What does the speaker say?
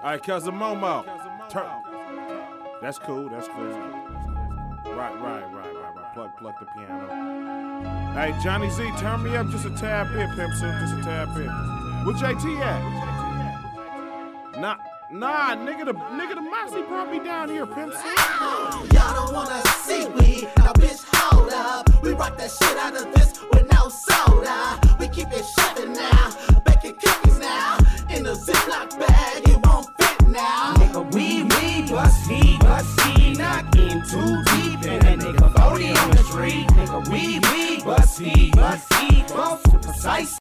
right, Cousin Momo. That's cool. Right. Plug the piano. Hey, Johnny Z, turn me up just a tad bit, Pimp C, just a tad bit. Where JT at? Nah, nigga, the Mossy brought me down here, Pimp C. Y'all don't wanna see we, now bitch, hold up. We rock that shit out of this with no soda. We keep it shoving now, baking cookies now. In a Ziploc bag, it won't fit now. Nigga, we bust he, knock in too deep. And that nigga 40 on the street. Nigga, we bust he, both precise.